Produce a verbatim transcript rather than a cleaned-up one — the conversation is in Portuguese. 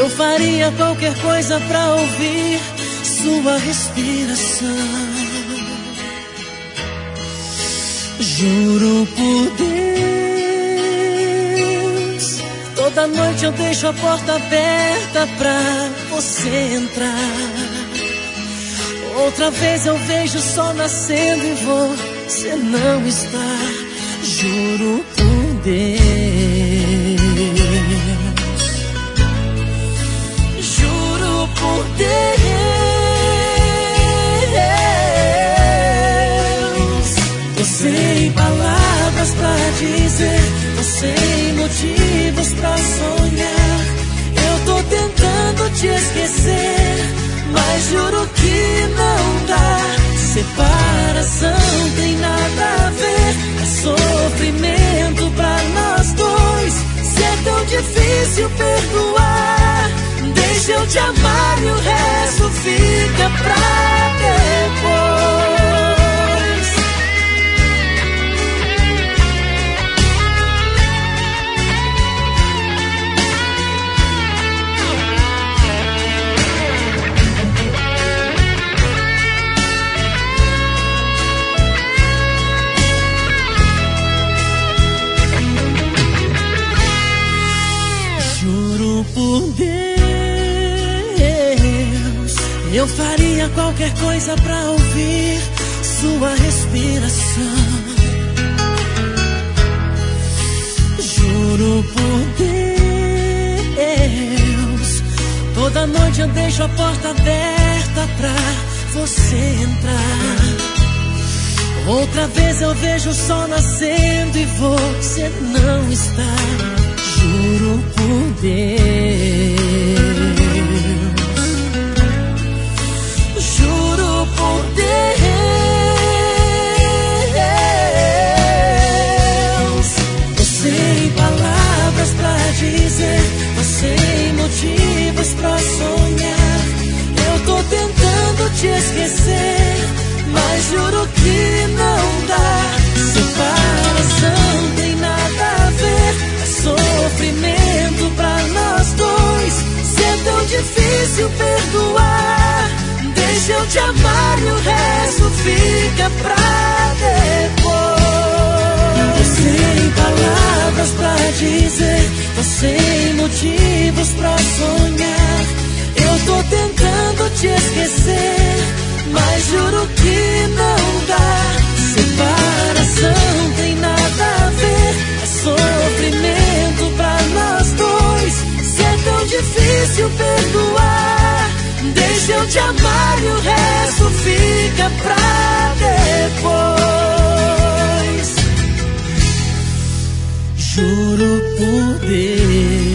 Eu faria qualquer coisa pra ouvir sua respiração. Juro por Deus, toda noite eu deixo a porta aberta pra você entrar. Outra vez eu vejo o sol nascendo e você não está. Juro por Deus, juro por Deus. Tô sem palavras pra dizer, tô sem motivos pra sonhar. Eu tô tentando te esquecer, mas juro que não dá. Separação tem nada a ver, é sofrimento pra nós dois. Se é tão difícil perdoar, deixa eu te amar e o resto fica pra depois. Por Deus, eu faria qualquer coisa pra ouvir sua respiração. Juro por Deus, toda noite eu deixo a porta aberta pra você entrar. Outra vez eu vejo o sol nascendo e você não está. Juro por Deus, juro por Deus. Tô sem palavras pra dizer, tô sem motivos pra sonhar. Eu tô tentando te esquecer, mas juro que não dá. Separação tem nada a ver, sofrimento pra nós dois. Se é tão difícil perdoar, deixa eu te amar e o resto fica pra depois. Tô sem palavras pra dizer, tô sem motivos pra sonhar. Eu tô tentando te esquecer, mas juro que não dá. Separação tem nada a ver, é sofrimento pra nós dois. Se é tão difícil perdoar, deixa eu te amar e o resto fica pra depois. Juro por Deus.